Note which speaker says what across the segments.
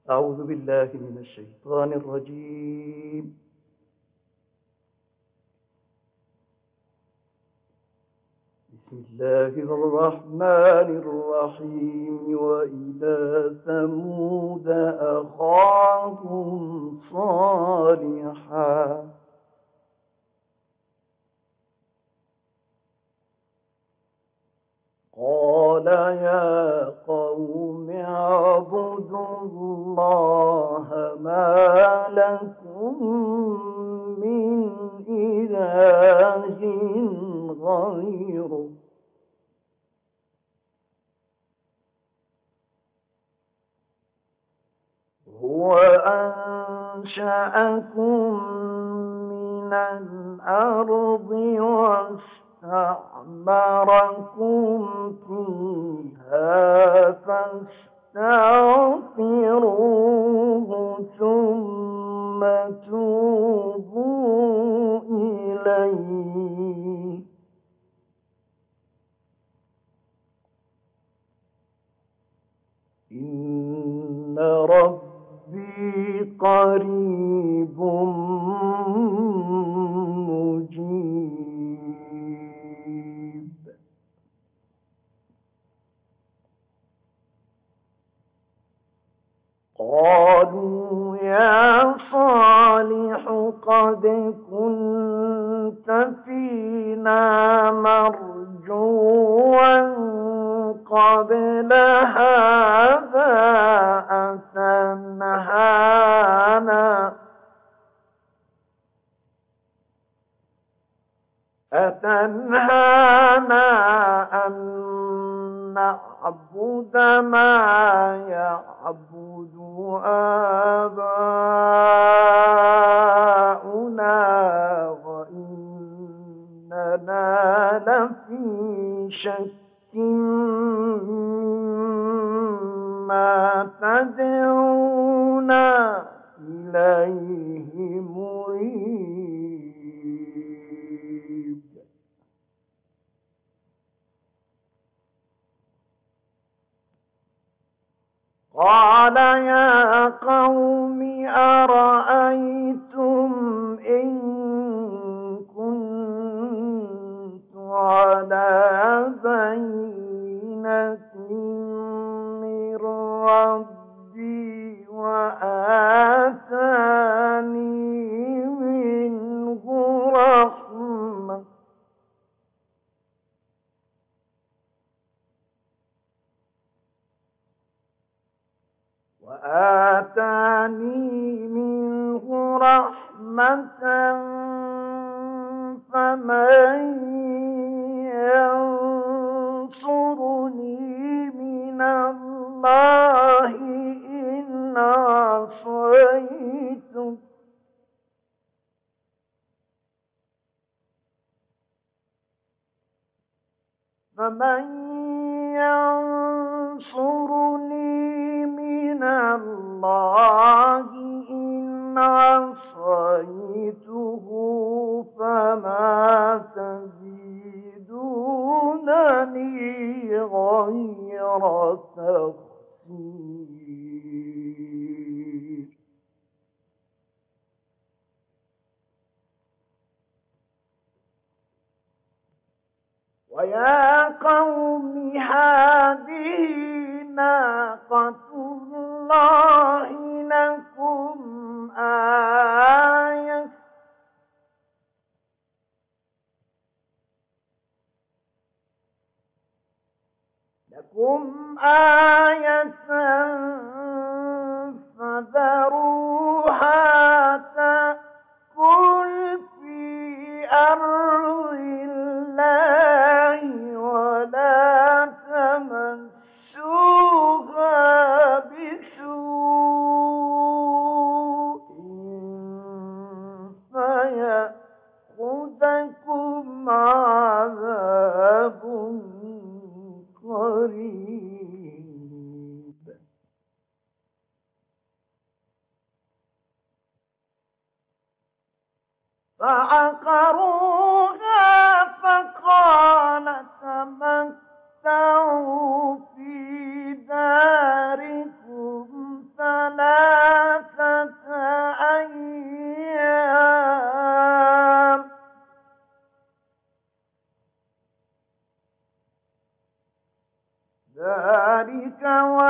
Speaker 1: أعوذ بالله من الشيطان الرجيم. بسم الله الرحمن الرحيم. وإلى ثمود أخاهم صالحا قال يا قوم اعبدوا الله ما لكم من إله غيره هو أنشأكم من الأرض واستعمركم فيها فاستغفروه ثم توبوا إليه إن ربي قريب مجيب. قالوا يا صالح قد كنت فينا مرجوا قبل هذا أتنهانا أن نعبد ما يعبد آباؤنا وإننا لفي شك مما تدعونا إليه مريب. قال يا قوم أرأيتم إن كنت على بينة من ربي وآتاني منه رحمة فمن ينصرني من الله إن عصيته فمن ينصرني من الله إن عصيته فما تزيدونني غير تخسير. ويا قوم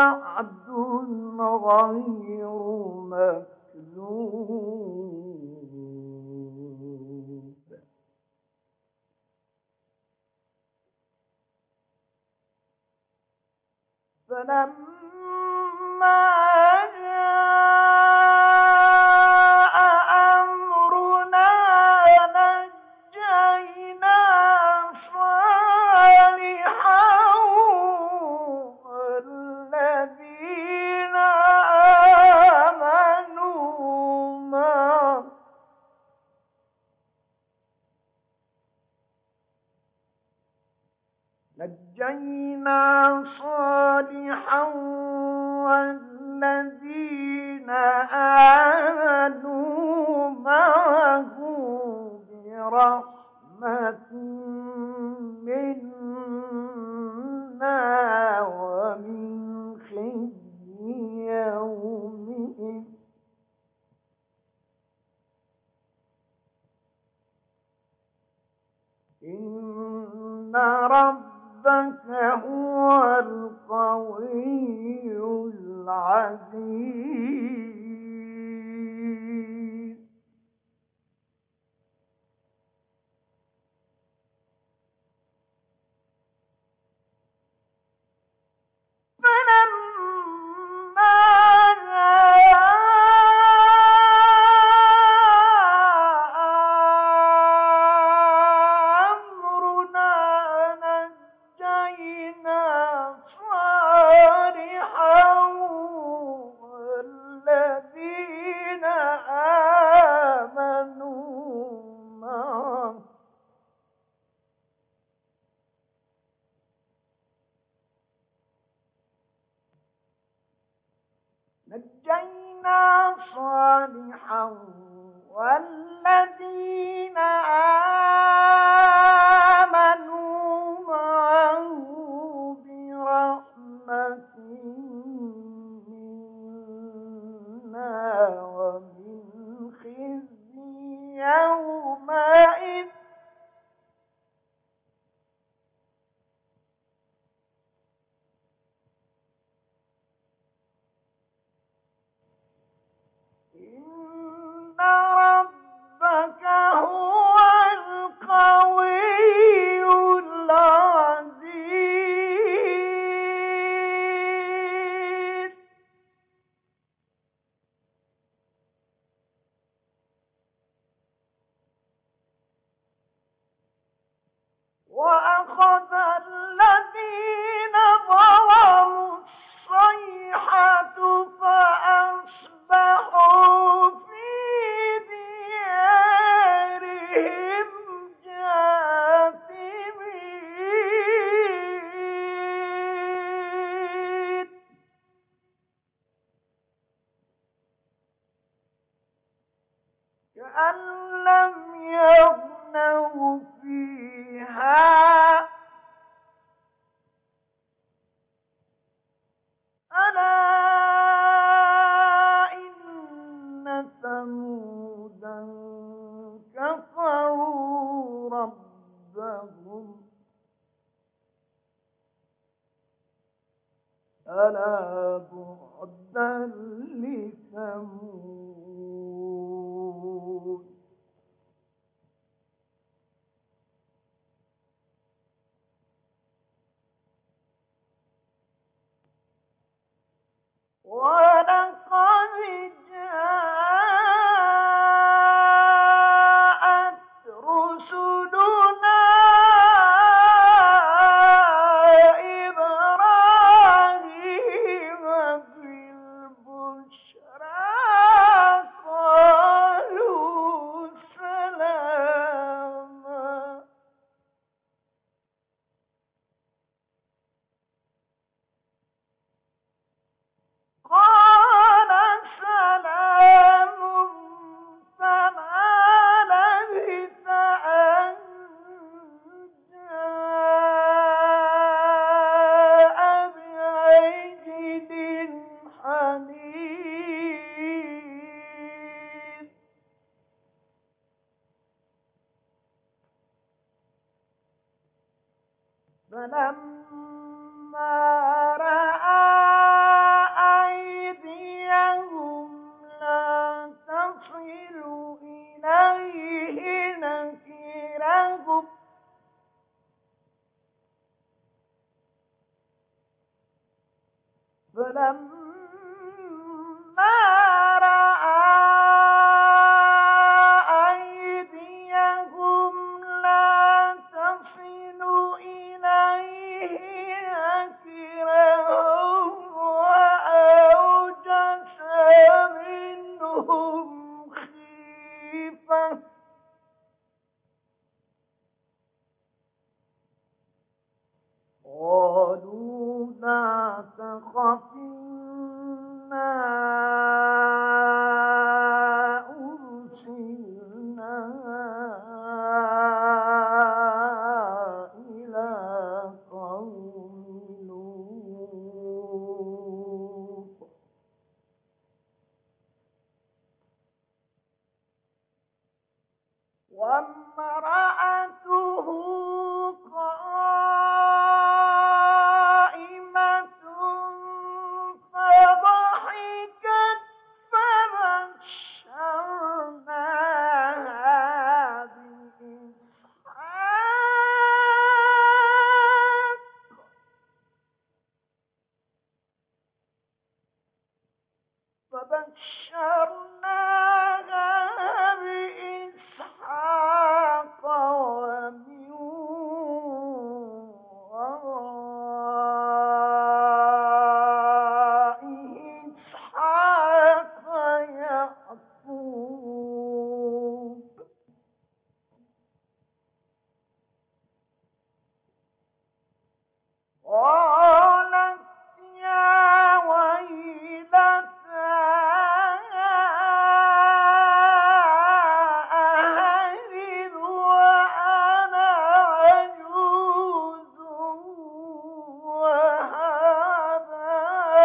Speaker 1: وعد غير مكذوب فلما جاء أمرنا نجينا صالحا والذين آمنوا معه والذين آمنوا معه برحمة منا ومن خزي يومئذ إن ربك هو القوي العزيز فلما أمرنا نجينا صالحا والذين آمنوا معه والذين آمنوا معه برحمة منا ومن خزي يومئذ إن ربك هو القوي العزيز وأخذ الذين ظلموا الصيحة فأصبحوا في ديارهم جاثمين كأن لم يغنوا فيها ألا إن ثمودا كفروا ربهم ألا بعدا لثمود ولقد جاءت رسلنا إبراهيم بالبشرى قالوا سلاما قال فبشرناها بإسحاق ومن وراء إسحاق يعقوب. قالت يا ويلتى أهلد وأنا عجوز وهذا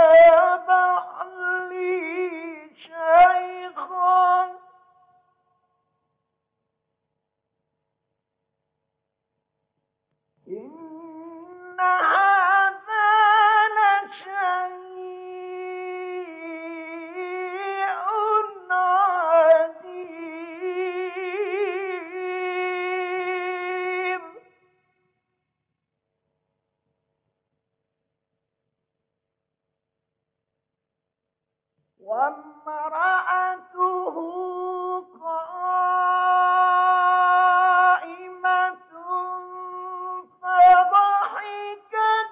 Speaker 1: بعلي شيخا إن هذا لشيء عجيب. وامرأته قائمة فضحكت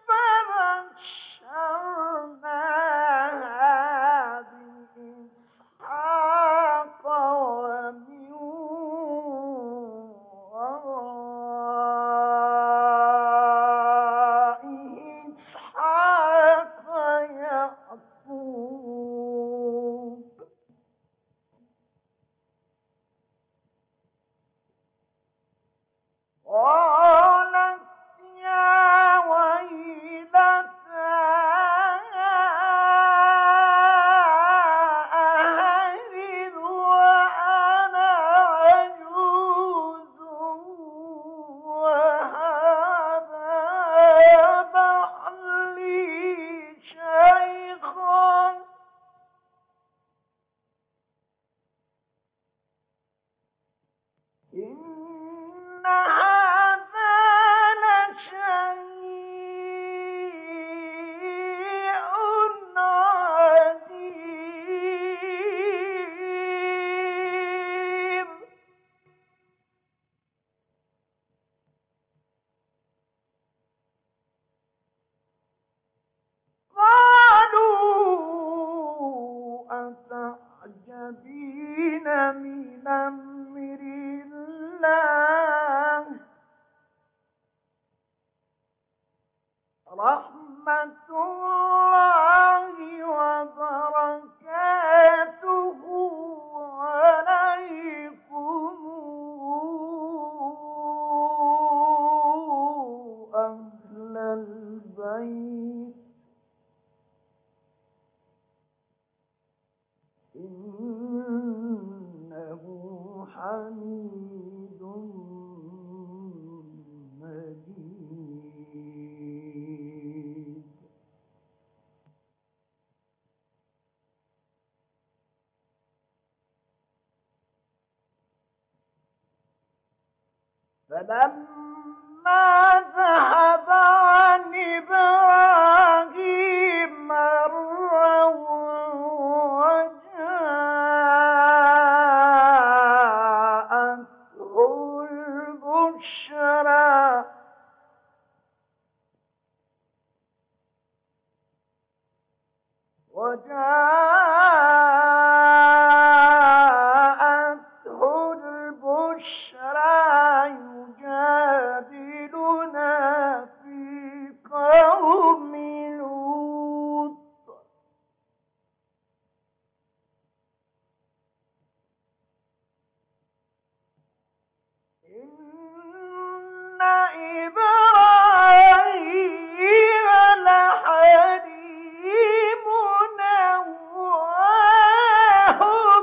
Speaker 1: فبشرناها بإسحاق ومن وراء إسحاق يعقوب. قالت يا ويلتى أهلد وأنا عجوز وهذا بعلي شيخا إن هذا لشيء عجيب. قالوا أتعجبين من أمر الله رحمة الله وبركاته عليكم أهل البيت إنه حميد مجيد. فلما ذهب عن إبراهيم الروع وجاءته البشرى يجادلنا في قوم لوط. إن إبراهيم لحليم أواه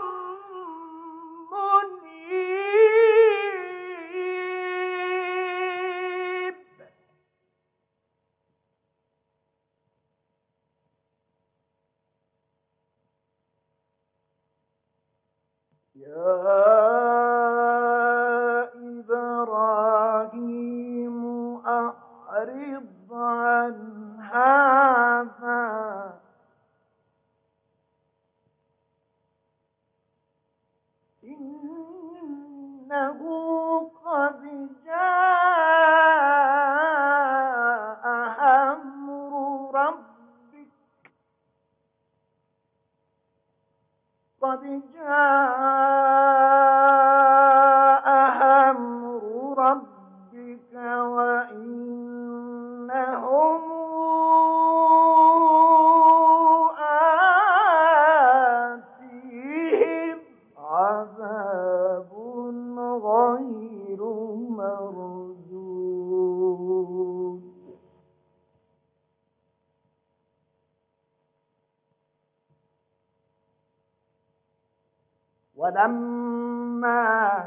Speaker 1: منيب. يا إبراهيم أعرض عن هذا قد جاء أمر ربك وإنهم آتيهم عذاب غير مردود ولما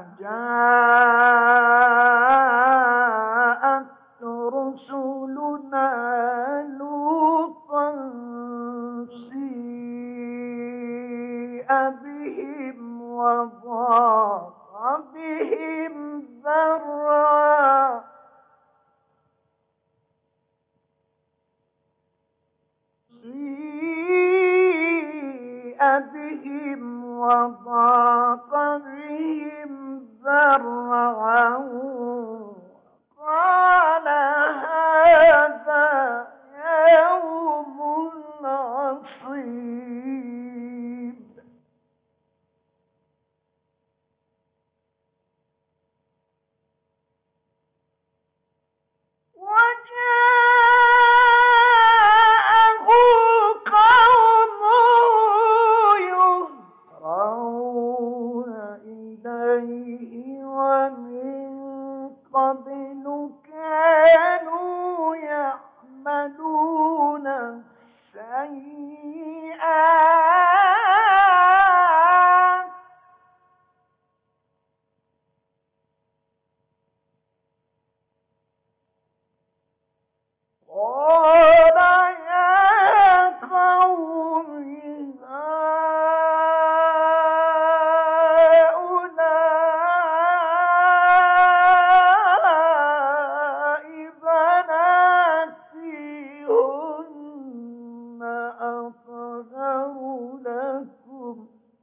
Speaker 1: جاءت رسلنا لوطا سيء بهم وضاق بهم ذرعا وضاق بهم ذرعا قال هذا يوم عصيب وجاءه قومه يهرعون إليه ومن قبل كانوا يعملون السيئات قال يا قوم هؤلاء بناتي هن أطهر لكم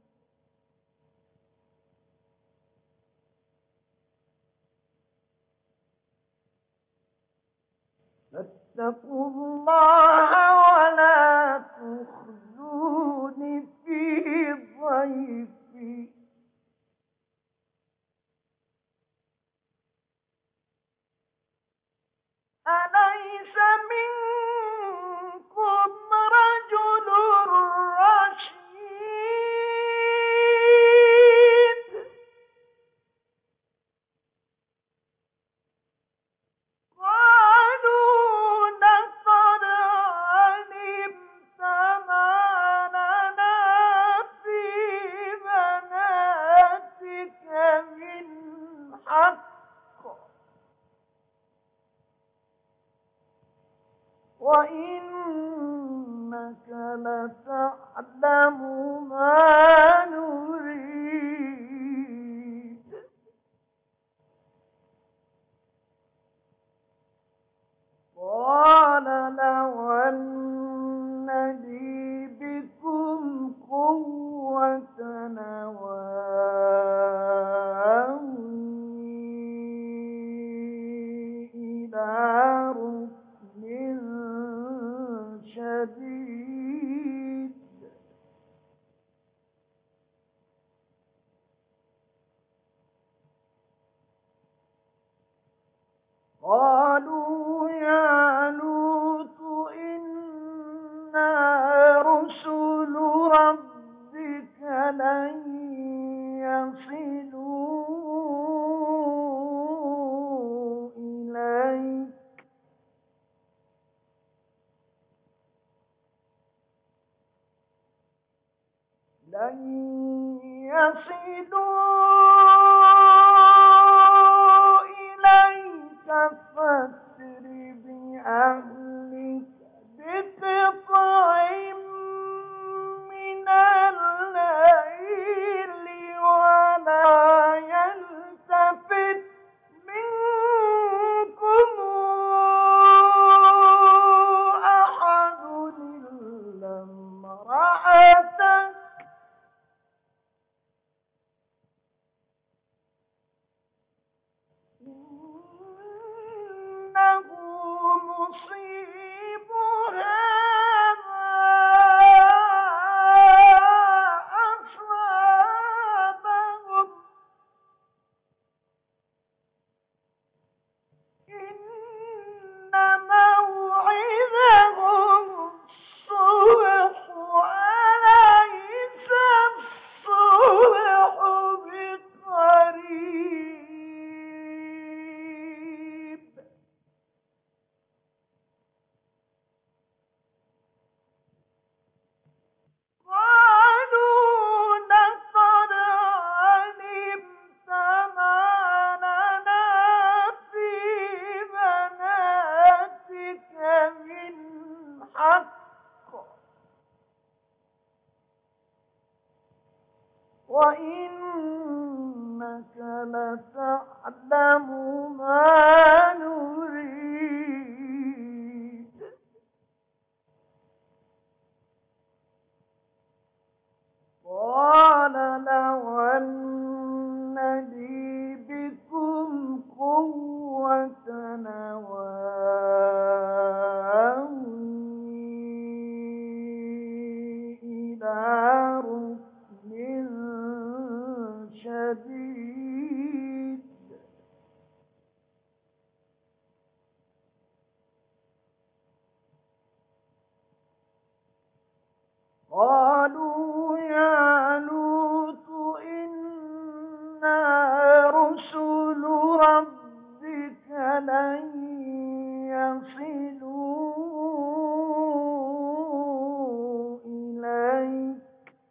Speaker 1: فاتقوا الله ولا تخزون في ضيفي أليس منكم رجل رشيد قالوا لقد علمت ما لنا في بناتك من حق وإنك لتعلم ما نريد قال لو أن لي بكم قوة نواوي إلى ركن شديد قالوا يا لوط إنا رسل ربك لن يصلوا إليك فاسر بأهلك بقطع من الليل ولا يلتفت منكم أحد إلا امرأتك وإنك لتعلم ما نريد. قال لو أن لي بكم قوة وآوي إلى ركن شديد. قالوا يا لوط إنا رسل ربك لن يصلوا إليك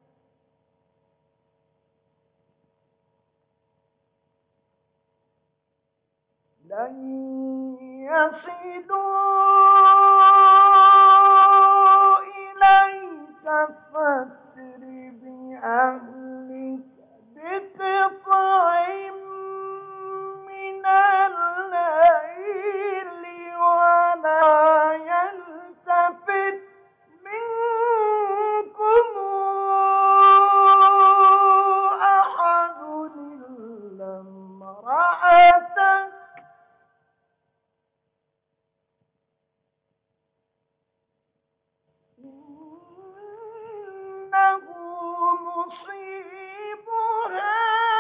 Speaker 1: فاسر بأهلك بقطع من الليل ولا يلتفت منكم أحد إلا امرأتك إنه مصيبها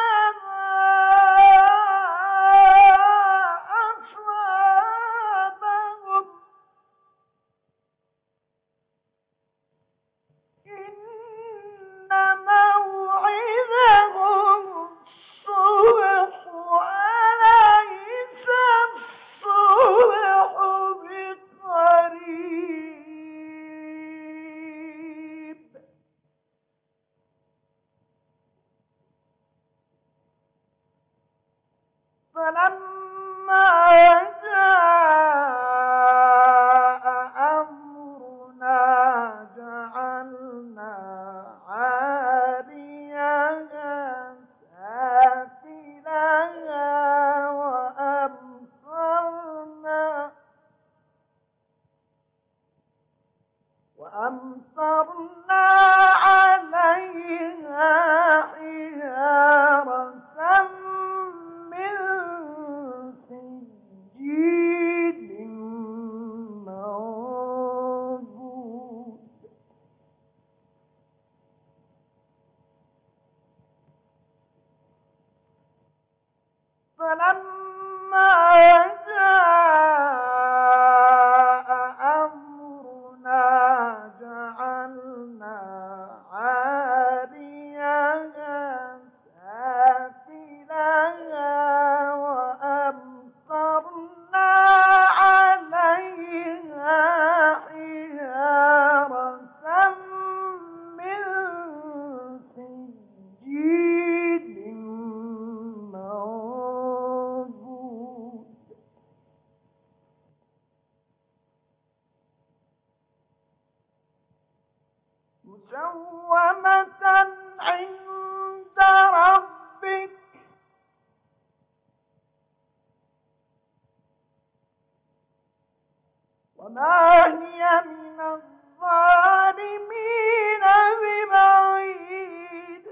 Speaker 1: ما أصابهم إن موعدهم الصبح أليس الصبح بقريب. فلما جاء أمرنا جعلنا عاليها سافلها وأمطرنا عليها حجارة من سجيل منضود. فلما جاء أمرنا جعلنا عاليها سافلها وأمطرنا عليها حجارة من سجيل منضود. مسومة عند ربك وما هي من الظالمين ببعيد.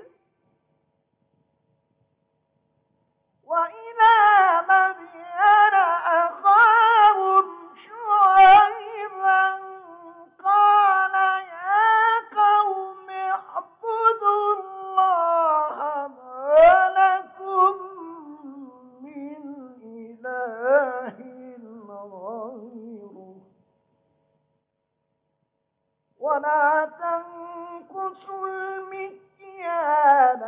Speaker 1: وإلى مدين أخاهم شعيبا قال يا قوم اعبدوا الله ما لكم من إله غيره ولا تنقصوا المكيال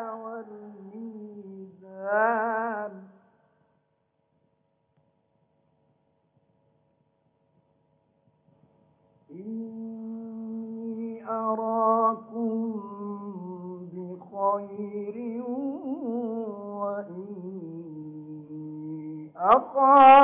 Speaker 1: والميزان إني أراكم بخير وإني أخاف